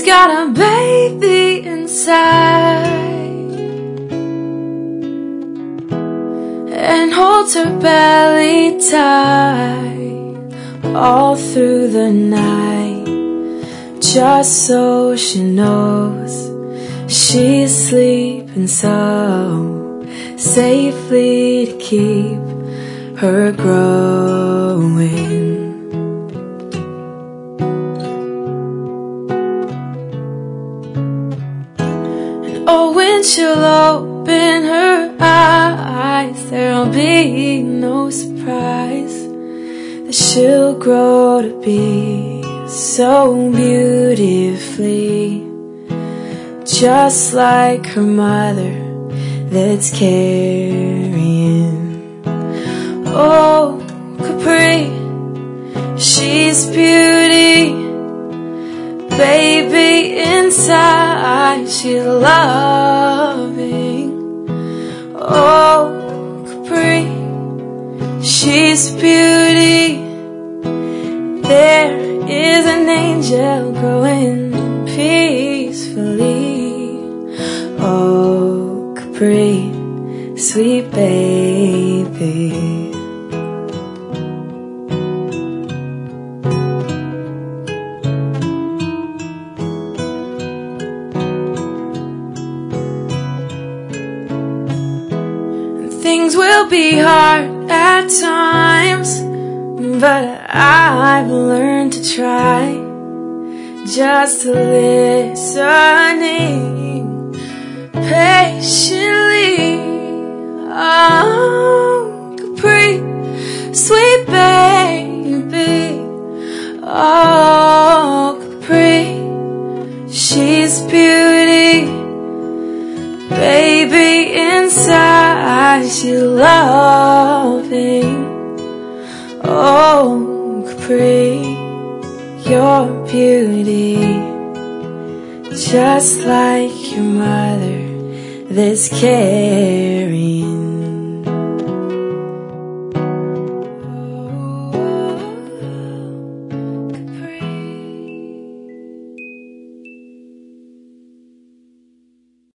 got a baby inside and holds her belly tight all through the night, just so she knows she's sleeping so safely to keep her growing. Oh, when she'll open her eyes, there'll be no surprise that she'll grow to be so beautifully just like her mother that's carrying. Oh, Capri, she's beauty, baby inside she's loving. Oh, Capri, she's beauty, there is an angel growing peacefully. Oh, Capri, sweet baby. Things will be hard at times, but I've learned to try just to listening patiently. Oh, Capri, sweet baby. Oh, Capri, she's beauty, baby inside she's loving. Oh, Capri, your beauty, just like your mother that's carrying.